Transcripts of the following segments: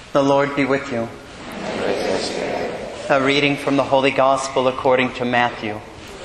The Lord be with you. A reading from the Holy Gospel according to Matthew.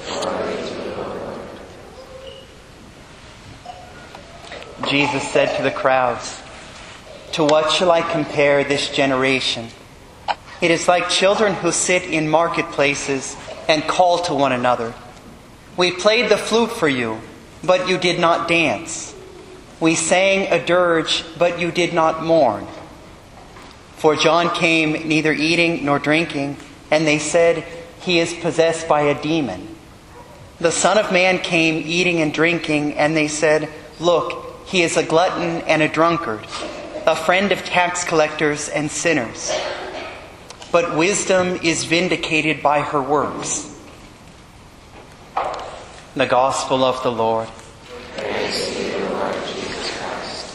Jesus said to the crowds, "To what shall I compare this generation? It is like children who sit in marketplaces and call to one another. We played the flute for you, but you did not dance. We sang a dirge, but you did not mourn. For John came neither eating nor drinking, and they said, 'He is possessed by a demon.' The Son of Man came eating and drinking, and they said, 'Look, he is a glutton and a drunkard, a friend of tax collectors and sinners.' But wisdom is vindicated by her works." The Gospel of the Lord. Praise to you, Lord Jesus Christ.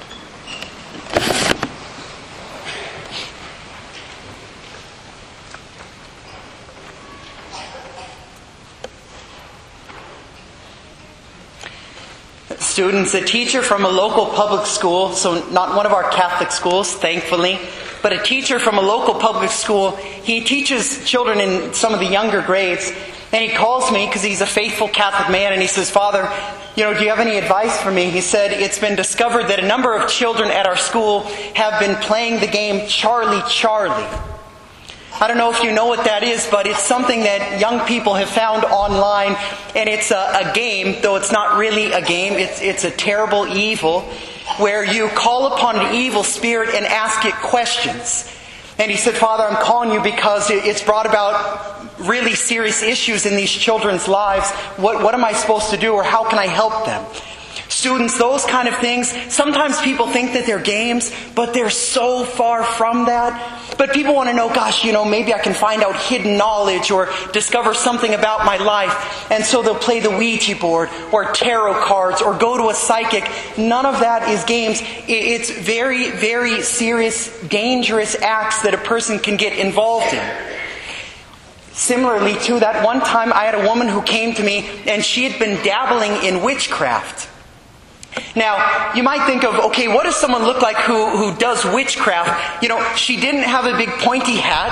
Students, a teacher from a local public school, so not one of our Catholic schools, thankfully, but a teacher from a local public school, he teaches children in some of the younger grades, and he calls me because he's a faithful Catholic man, and he says, "Father, do you have any advice for me?" He said, "It's been discovered that a number of children at our school have been playing the game Charlie Charlie." I don't know if you know what that is, but it's something that young people have found online, and it's a game, though it's not really a game. It's a terrible evil where you call upon an evil spirit and ask it questions. And he said, "Father, I'm calling you because it's brought about really serious issues in these children's lives. What am I supposed to do, or how can I help them?" Students, those kind of things, sometimes people think that they're games, but they're so far from that. But people want to know, maybe I can find out hidden knowledge or discover something about my life. And so they'll play the Ouija board or tarot cards or go to a psychic. None of that is games. It's very, very serious, dangerous acts that a person can get involved in. Similarly to that, one time I had a woman who came to me and she had been dabbling in witchcraft. Now, you might think of, okay, what does someone look like who does witchcraft? She didn't have a big pointy hat.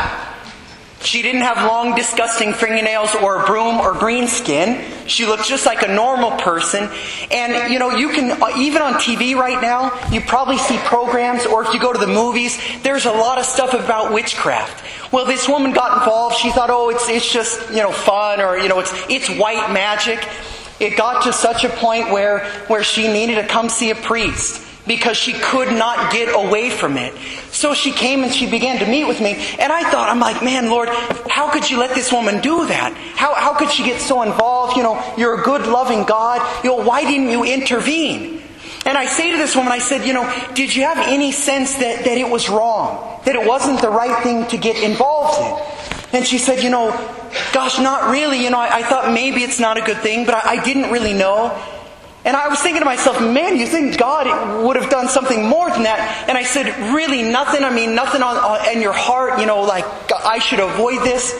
She didn't have long, disgusting fingernails or a broom or green skin. She looked just like a normal person. And, you can, even on TV right now, you probably see programs, or if you go to the movies, there's a lot of stuff about witchcraft. Well, this woman got involved. She thought, it's just, fun, or, it's white magic. It got to such a point where she needed to come see a priest because she could not get away from it. So she came and she began to meet with me. And I'm like, man, Lord, how could you let this woman do that? How could she get so involved? You're a good, loving God. Why didn't you intervene? And I say to this woman, I said, did you have any sense that it was wrong? That it wasn't the right thing to get involved in? And she said, gosh, not really. I thought maybe it's not a good thing, but I didn't really know. And I was thinking to myself, man, you think God would have done something more than that? And I said, really, nothing? Nothing in your heart, like I should avoid this?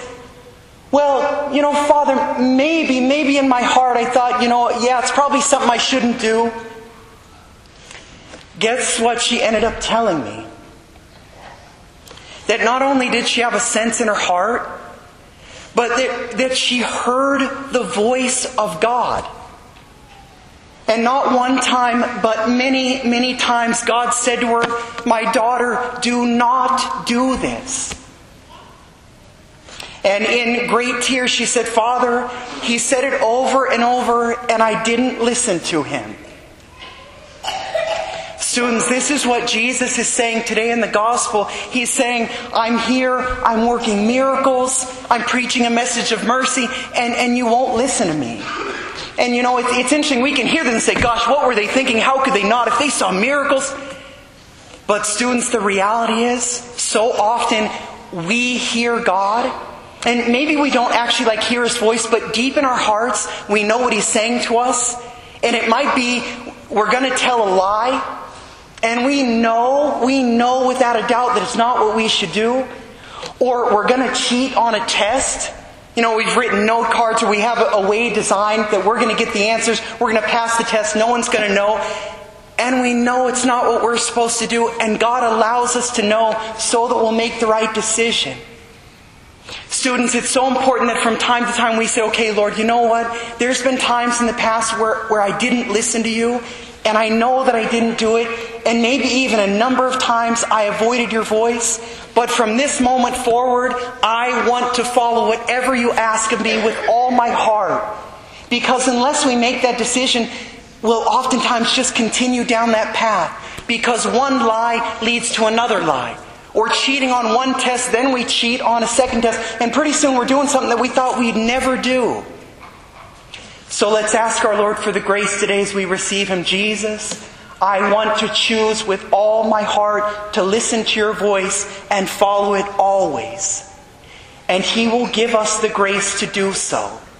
Well, Father, maybe in my heart I thought, it's probably something I shouldn't do. Guess what she ended up telling me? That not only did she have a sense in her heart, but that she heard the voice of God. And not one time, but many, many times, God said to her, "My daughter, do not do this." And in great tears she said, "Father, he said it over and over, and I didn't listen to him." Students, this is what Jesus is saying today in the Gospel. He's saying, I'm here, I'm working miracles, I'm preaching a message of mercy, and you won't listen to me. And it's interesting, we can hear them and say, gosh, what were they thinking? How could they not if they saw miracles? But students, the reality is, so often we hear God, and maybe we don't actually hear His voice, but deep in our hearts, we know what He's saying to us. And it might be, we're going to tell a lie, and we know without a doubt that it's not what we should do. Or we're going to cheat on a test. We've written note cards, or we have a way designed that we're going to get the answers. We're going to pass the test. No one's going to know. and we know it's not what we're supposed to do, and God allows us to know so that we'll make the right decision. Students, it's so important that from time to time we say, okay, Lord, you know what? There's been times in the past where I didn't listen to you, and I know that I didn't do it, and maybe even a number of times I avoided your voice. But from this moment forward, I want to follow whatever you ask of me with all my heart. Because unless we make that decision, we'll oftentimes just continue down that path. Because one lie leads to another lie. Or cheating on one test, then we cheat on a second test, and pretty soon we're doing something that we thought we'd never do. So let's ask our Lord for the grace today as we receive Him. Jesus, I want to choose with all my heart to listen to your voice and follow it always. And He will give us the grace to do so.